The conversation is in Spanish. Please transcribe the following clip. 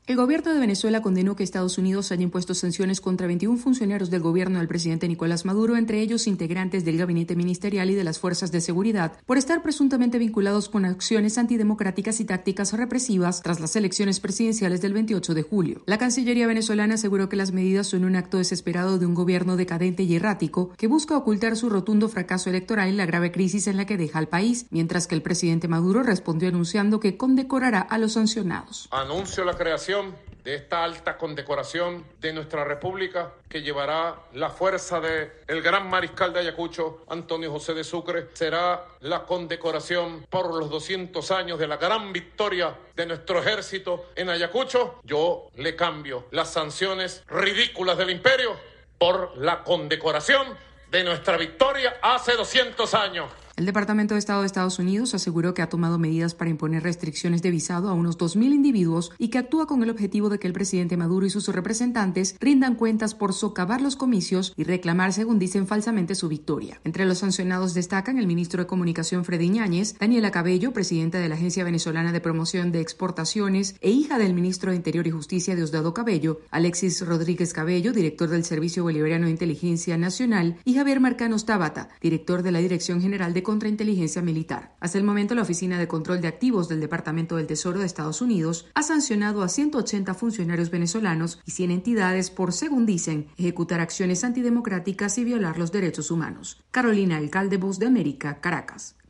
El gobierno de Venezuela condenó que Estados Unidos haya impuesto sanciones contra 21 funcionarios del gobierno del presidente Nicolás Maduro, entre ellos integrantes del gabinete ministerial y de las fuerzas de seguridad, por estar presuntamente vinculados con acciones antidemocráticas y tácticas represivas tras las elecciones presidenciales del 28 de julio. La Cancillería venezolana aseguró que las medidas son un acto desesperado de un gobierno decadente y errático que busca ocultar su rotundo fracaso electoral y la grave crisis en la que deja al país, mientras que el presidente Maduro respondió anunciando que condecorará a los sancionados. Anuncio la creación de esta alta condecoración de nuestra República que llevará la fuerza del gran mariscal de Ayacucho, Antonio José de Sucre. Será la condecoración por los 200 años de la gran victoria de nuestro ejército en Ayacucho. Yo le cambio las sanciones ridículas del imperio por la condecoración de nuestra victoria hace 200 años. El Departamento de Estado de Estados Unidos aseguró que ha tomado medidas para imponer restricciones de visado a unos 2.000 individuos y que actúa con el objetivo de que el presidente Maduro y sus representantes rindan cuentas por socavar los comicios y reclamar, según dicen, falsamente su victoria. Entre los sancionados destacan el ministro de Comunicación Freddy Yáñez, Daniela Cabello, presidenta de la Agencia Venezolana de Promoción de Exportaciones e hija del ministro de Interior y Justicia Diosdado Cabello, Alexis Rodríguez Cabello, director del Servicio Bolivariano de Inteligencia Nacional, y Javier Marcanos Tábata, director de la Dirección General de Contrainteligencia Militar. Hasta el momento, la Oficina de Control de Activos del Departamento del Tesoro de Estados Unidos ha sancionado a 180 funcionarios venezolanos y 100 entidades por, según dicen, ejecutar acciones antidemocráticas y violar los derechos humanos. Carolina Alcalde, Voz de América, Caracas.